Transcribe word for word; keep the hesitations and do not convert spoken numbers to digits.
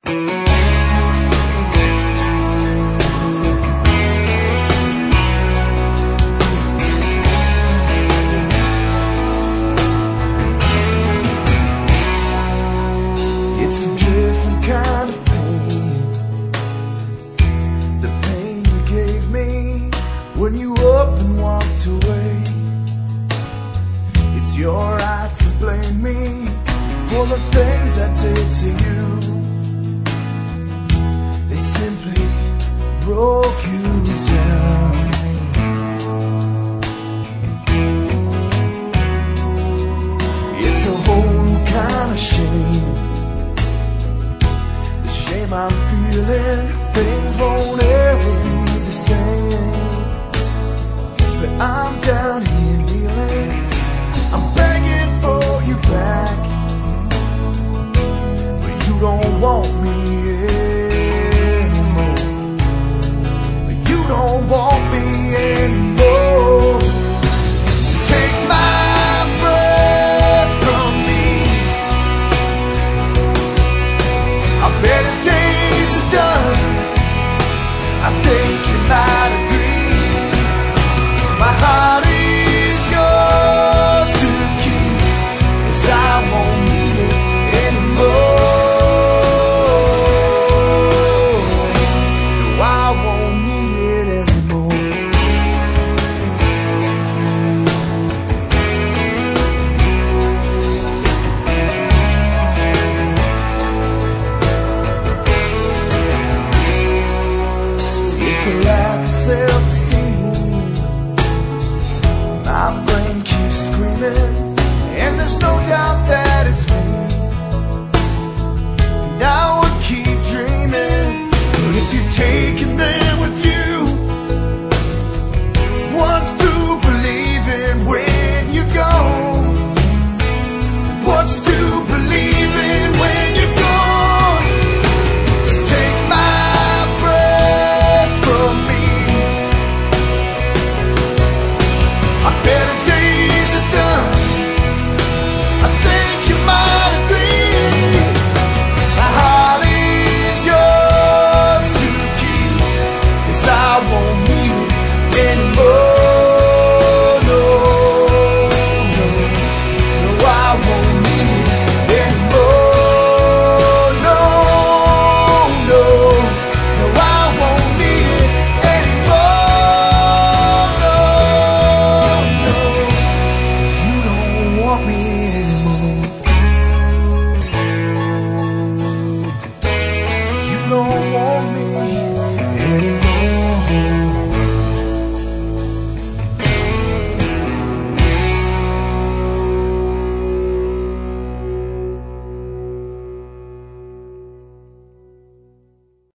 It's a different kind of pain, the pain you gave me when you up and walked away. It's your right to blame me for the things I did to you. They simply broke you down. It's a whole new kind of shame, the shame I'm feeling. Things won't ever be the same, but I'm down here kneeling, I'm begging for you back, but you don't want me.